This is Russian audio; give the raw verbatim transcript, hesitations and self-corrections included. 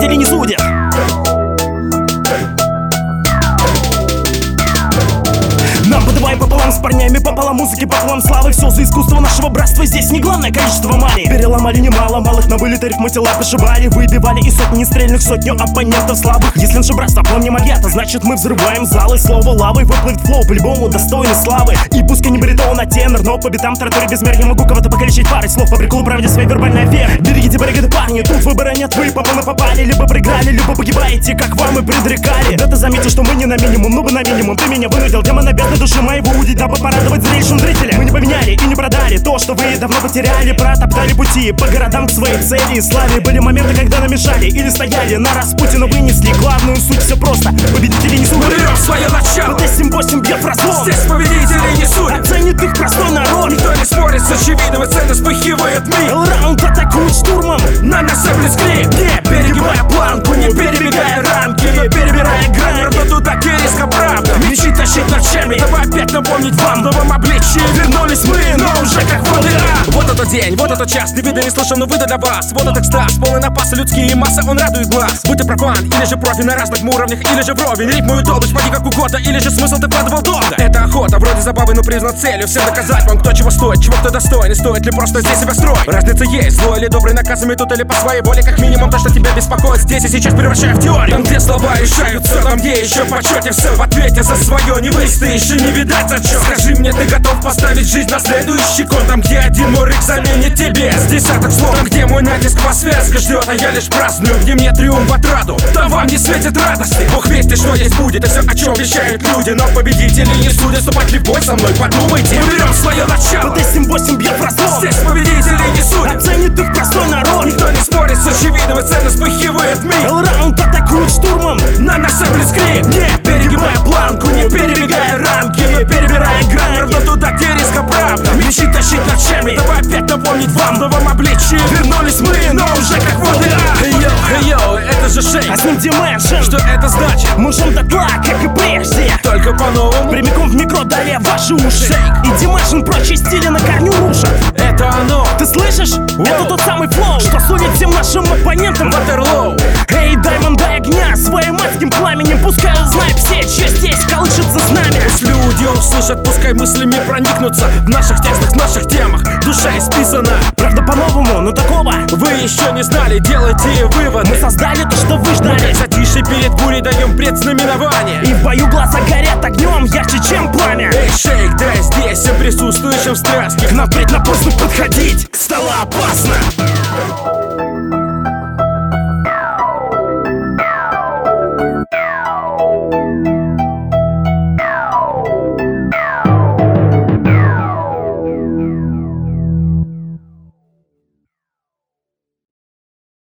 победители не судят. Нам подавай пополам с парнями, пополам музыки, пополам славы. Все за искусство нашего братства, здесь не главное количество мани. Переломали немало малых, на вылет рифмы тела пошибали. Выбивали из сотни нестрельных сотню оппонентов слабых. Если наше братство помним Альята, значит мы взрываем залы. Слово лавой выплывет флоу, по-любому достойный славы. И пускай не баритон, а тенор, но по битам тараторе без мер. Я могу кого-то покалечить парой слов, по приколу правде своей вербальной аферы. Берегите бригады, парни, тут выбора нет, вы по полной попали. Либо проиграли, либо погибаете, как вам и предрекали. Да ты заметил, что мы не на минимум, ну бы на минимум. Ты меня вынудил, демона бездны души моего удить, дабы порадовать зрелищем зрителя. Мы не поменяли и не продали то, что вы давно потеряли. Протоптали пути по городам к своей цели и славе. Были моменты, когда намешали или стояли на распутину, вынесли главную суть. Все просто, победители не судят. Берем свое начало, ПТ семь восемь бьет в разлом. здесь победители не судят. Оценит их простой народ. Никто не спорит с очевидным, и цены вспыхивает мир. Раунд атакует штурмом, нанося блицкриг, не перегибая планку, не перебегая рамки, не перебирая грани. Равно туда, где риска правда. Мечи тащить ночами, давай опять напомнить вам в новом обличии. Вернулись мы, но уже как в ВДА. Вот этот день, вот этот час, не видно, не слышно, но выда для вас. Вот этот экстаз, полный напаса, людские массы, он радует глаз. Будь ты профан, или же профи на разных уровнях, или же вровень. Рифмует область, поди как угодно, или же смысл ты вкладывал долго. Это охота, вроде забавы, но признан целью. Всем доказать вам, кто чего стоит, чего кто достоин. И стоит ли просто здесь себя строить. Разница есть, злой или добрый, наказами тут или по своей воле. Как минимум то, что тебя беспокоит, здесь и сейчас превращаю в теорию. Там, где слова решаются, там, где еще в почете все в ответе за свое. Не выстоишь и не видать зачет. Скажи мне, ты готов поставить жизнь на следующий кон? Там, где один мой рык заменит тебе с десяток слов. Там, где мой натиск по связке ждет, а я лишь праздную. Где мне триумф отраду, там вам не светит радости. Бог вести, что есть будет, и все, о чем вещают люди. Но победители не судят, вступать ли в бой со мной, подумайте. Мы берем свое начало, ПТ семь восемь бьет в разлом. здесь победители не судят. Оценит их простой народ. Никто не спорит с очевидным, и цены вспыхивает мир. Раунд атакует штурмом, нанося блицкриг, не перегибая планку, не перебегая рамки, не перебирая грани. Равно туда, где риска правда. Мечи тащить ночами, давай опять напомнить вам в новом обличии. Вернулись мы, но уже как в ВДА. Йо, йо, это же шейк, а с ним Dimension. Что это значит? Мужем дотла, как и прежде, только по-новому. Прямиком в микро далее ваши уши. Шейк. И Dimension прочие стили на корню рушат. Это оно. Ты слышишь? Воу. Это тот самый флоу, что сулит всем нашим оппонентам Ватерлоу. Эй, Даймонд, дай огня своим адским пламенем. Пускай узнают все, что здесь колышется знамя. Пусть люди услышат, пускай мыслями проникнутся. В наших текстах, в наших темах душа исписана. Правда по-новому, но такого вы еще не знали, делайте выводы. Мы создали то, что вы ждали. Мы затишье перед бурей даем предзнаменование. И в бою глаза горят огнем ярче, чем пламя. Эй, шейк, да здесь всем присутствующим в страсти. К нам преднапосно подходить, стало опасно.